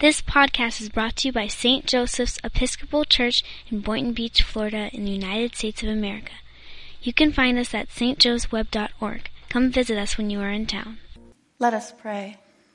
This podcast is brought to you by St. Joseph's Episcopal Church in Boynton Beach, Florida, in the United States of America. You can find us at stjoesweb.org. Come visit us when you are in town. Let us pray.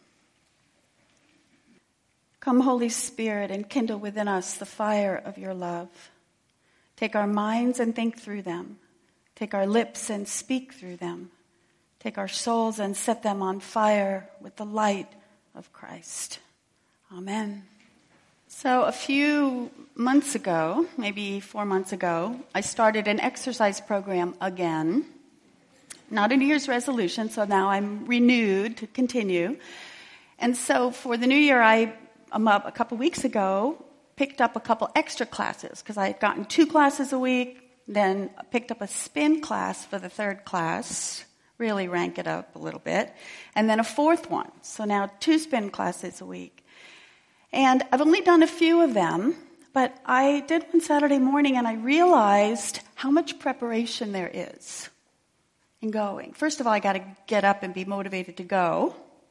Come, Holy Spirit, and kindle within us the fire of your love. Take our minds and think through them. Take our lips and speak through them. Take our souls and set them on fire with the light of Christ. Amen. So a few months ago, maybe 4 months ago, I started an exercise program again. Not a New Year's resolution, so now I'm renewed to continue. And so for the new year, a couple weeks ago, picked up a couple extra classes because I had gotten 2 classes a week, then picked up a spin class for the 3rd class, really rank it up a little bit, and then a 4th one. So now 2 spin classes a week. And I've only done a few of them, but I did one Saturday morning and I realized how much preparation there is in going. First of all, I got to get up and be motivated to go.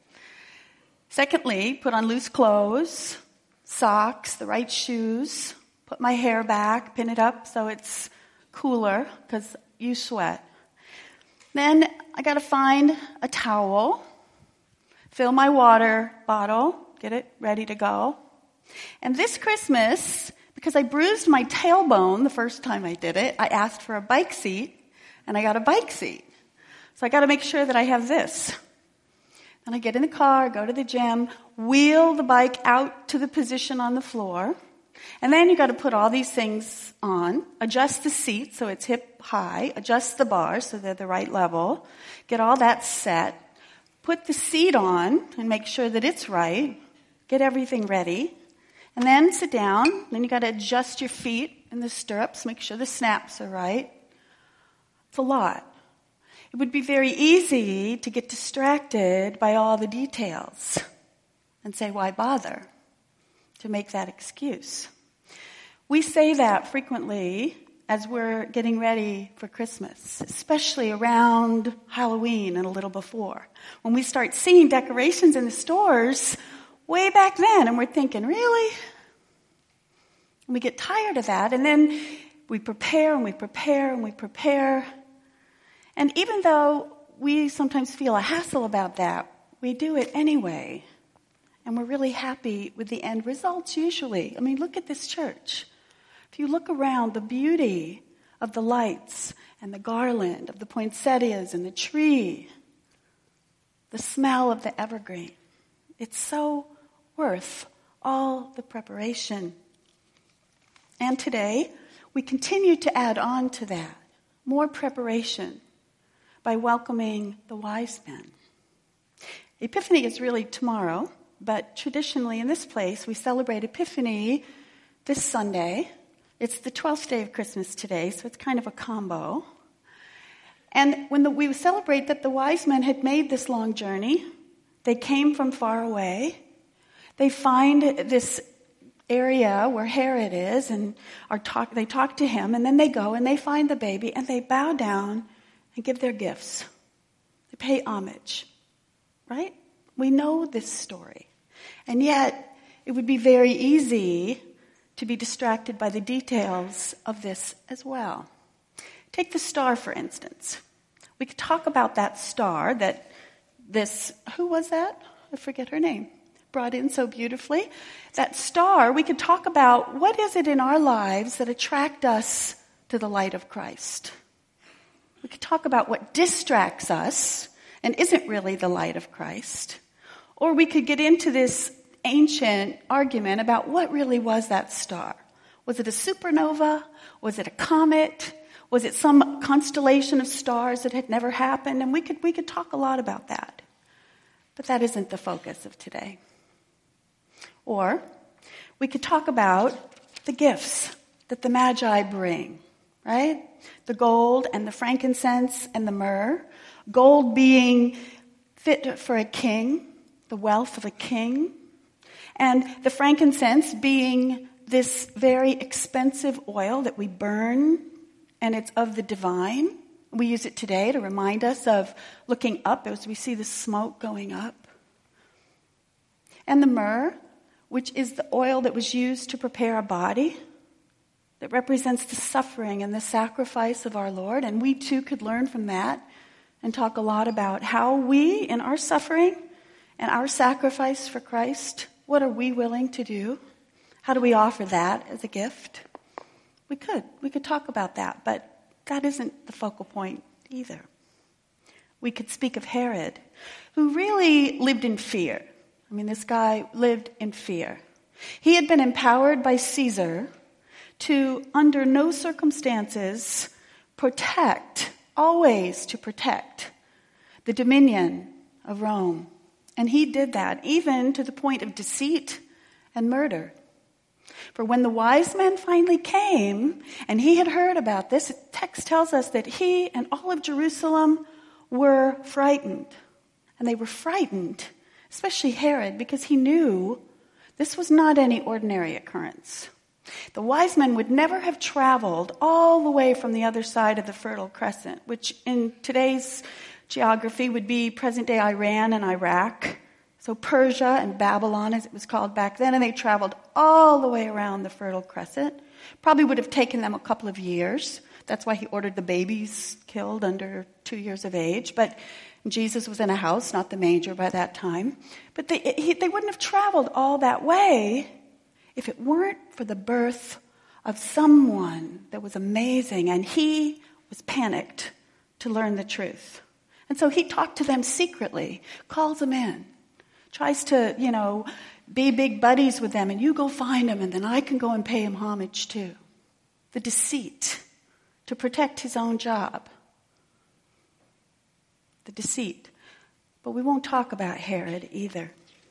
Secondly, put on loose clothes, socks, the right shoes, put my hair back, pin it up so it's cooler because you sweat. Then I got to find a towel, fill my water bottle, get it ready to go. And this Christmas, because I bruised my tailbone the first time I did it, I asked for a bike seat, and I got a bike seat. So I got to make sure that I have this. Then I get in the car, go to the gym, wheel the bike out to the position on the floor, and then you got to put all these things on, adjust the seat so it's hip high, adjust the bars so they're the right level, get all that set, put the seat on and make sure that it's right, get everything ready, and then sit down. Then you got to adjust your feet in the stirrups, make sure the snaps are right. It's a lot. It would be very easy to get distracted by all the details and say, why bother? To make that excuse. We say that frequently as we're getting ready for Christmas, especially around Halloween and a little before. When we start seeing decorations in the stores way back then, and we're thinking, really? And we get tired of that, and then we prepare and we prepare and we prepare. And even though we sometimes feel a hassle about that, we do it anyway. And we're really happy with the end results usually. I mean, look at this church. If you look around, the beauty of the lights and the garland, of the poinsettias and the tree, the smell of the evergreen, it's so worth all the preparation. And today, we continue to add on to that, more preparation by welcoming the wise men. Epiphany is really tomorrow, but traditionally in this place, we celebrate Epiphany this Sunday. It's the 12th day of Christmas today, so it's kind of a combo. And when we celebrate that the wise men had made this long journey, they came from far away. They find this area where Herod is, and they talk to him, and then they go and they find the baby, and they bow down and give their gifts. They pay homage, right? We know this story. And yet, it would be very easy to be distracted by the details of this as well. Take the star, for instance. We could talk about that star that who was that? I forget her name. Brought in so beautifully. That star, we could talk about what is it in our lives that attract us to the light of Christ. We could talk about what distracts us and isn't really the light of Christ. Or we could get into this ancient argument about what really was that star. Was it a supernova? Was it a comet? Was it some constellation of stars that had never happened? And we could talk a lot about that. But that isn't the focus of today. Or we could talk about the gifts that the Magi bring, right? The gold and the frankincense and the myrrh. Gold being fit for a king, the wealth of a king. And the frankincense being this very expensive oil that we burn, and it's of the divine. We use it today to remind us of looking up as we see the smoke going up. And the myrrh, which is the oil that was used to prepare a body that represents the suffering and the sacrifice of our Lord. And we too could learn from that and talk a lot about how we, in our suffering and our sacrifice for Christ, what are we willing to do? How do we offer that as a gift? We could talk about that, but that isn't the focal point either. We could speak of Herod, who really lived in fear. I mean, this guy lived in fear. He had been empowered by Caesar to, under no circumstances, always to protect the dominion of Rome. And he did that, even to the point of deceit and murder. For when the wise men finally came, and he had heard about this, the text tells us that he and all of Jerusalem were frightened. And they were frightened, especially Herod, because he knew this was not any ordinary occurrence. The wise men would never have traveled all the way from the other side of the Fertile Crescent, which in today's geography would be present-day Iran and Iraq. So Persia and Babylon, as it was called back then, and they traveled all the way around the Fertile Crescent. Probably would have taken them a couple of years. That's why he ordered the babies killed under 2 years of age. But Jesus was in a house, not the manger by that time. But they wouldn't have traveled all that way if it weren't for the birth of someone that was amazing. And he was panicked to learn the truth. And so he talked to them secretly, calls them in, tries to, be big buddies with them, and you go find him, and then I can go and pay him homage too. The deceit to protect his own job. The deceit. But we won't talk about Herod either.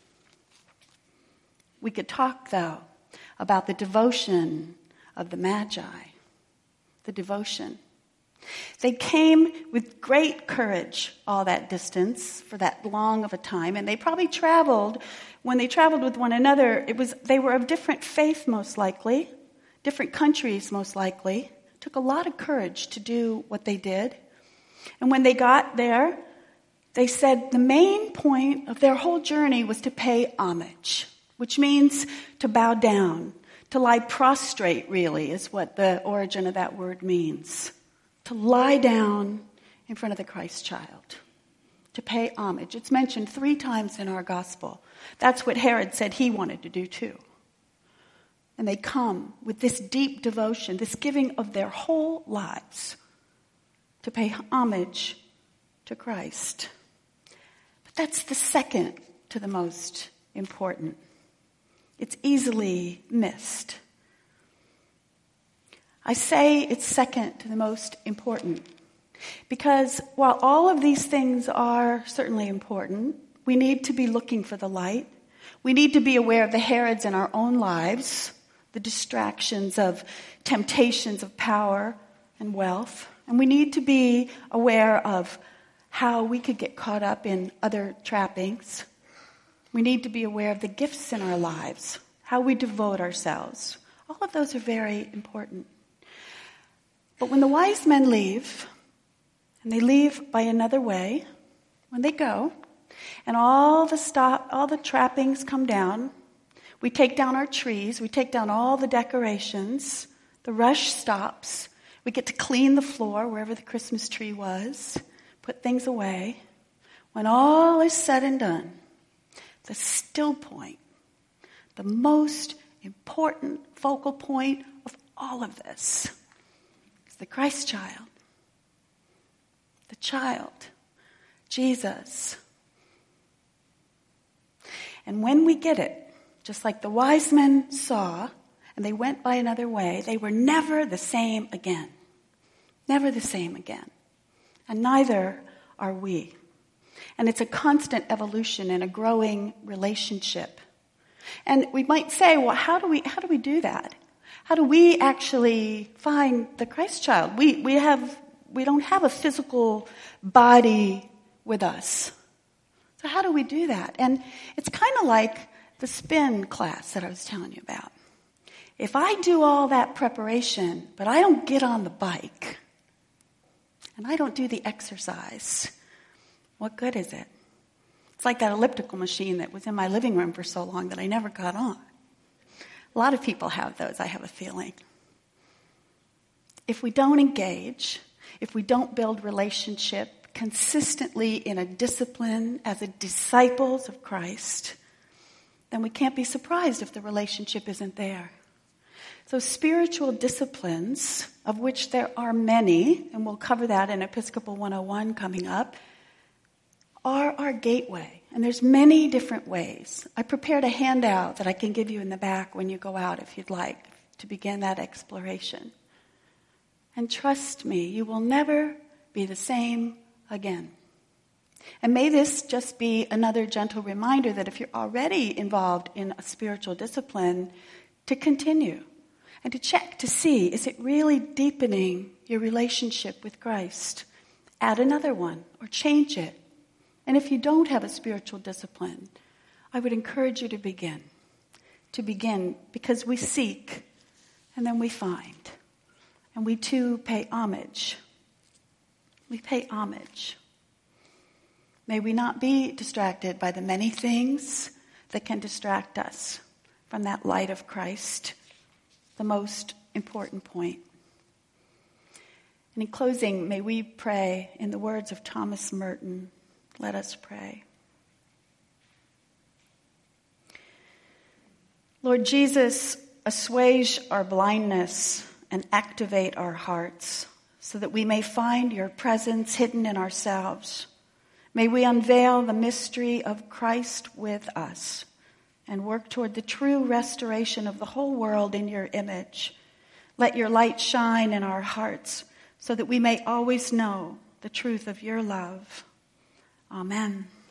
We could talk, though, about the devotion of the Magi. The devotion. They came with great courage all that distance for that long of a time, and they probably traveled, when they traveled with one another, they were of different faith most likely, different countries most likely. It took a lot of courage to do what they did. And when they got there, they said the main point of their whole journey was to pay homage, which means to bow down, to lie prostrate, really, is what the origin of that word means. To lie down in front of the Christ child, to pay homage. It's mentioned 3 times in our gospel. That's what Herod said he wanted to do too. And they come with this deep devotion, this giving of their whole lives to pay homage to Christ. But that's the second to the most important. It's easily missed. I say it's second to the most important because while all of these things are certainly important, we need to be looking for the light. We need to be aware of the Herods in our own lives, the distractions of temptations of power and wealth. And we need to be aware of how we could get caught up in other trappings. We need to be aware of the gifts in our lives, how we devote ourselves. All of those are very important. But when the wise men leave, and they leave by another way, when they go, and all the trappings come down, we take down our trees, we take down all the decorations, the rush stops, we get to clean the floor wherever the Christmas tree was, put things away. When all is said and done, the still point, the most important focal point of all of this, the Christ child, the child, Jesus. And when we get it, just like the wise men saw, and they went by another way, they were never the same again. Never the same again. And neither are we. And it's a constant evolution and a growing relationship. And we might say, well, how do we do that? How do we actually find the Christ child? We don't have a physical body with us. So how do we do that? And it's kind of like the spin class that I was telling you about. If I do all that preparation, but I don't get on the bike, and I don't do the exercise, what good is it? It's like that elliptical machine that was in my living room for so long that I never got on. A lot of people have those, I have a feeling. If we don't engage, if we don't build relationship consistently in a discipline as a disciples of Christ, then we can't be surprised if the relationship isn't there. So spiritual disciplines, of which there are many, and we'll cover that in Episcopal 101 coming up, are our gateway. And there's many different ways. I prepared a handout that I can give you in the back when you go out if you'd like to begin that exploration. And trust me, you will never be the same again. And may this just be another gentle reminder that if you're already involved in a spiritual discipline, to continue and to check to see, is it really deepening your relationship with Christ? Add another one or change it. And if you don't have a spiritual discipline, I would encourage you to begin. To begin because we seek and then we find. And we too pay homage. We pay homage. May we not be distracted by the many things that can distract us from that light of Christ, the most important point. And in closing, may we pray in the words of Thomas Merton. Let us pray. Lord Jesus, assuage our blindness and activate our hearts so that we may find your presence hidden in ourselves. May we unveil the mystery of Christ with us and work toward the true restoration of the whole world in your image. Let your light shine in our hearts so that we may always know the truth of your love. Amen.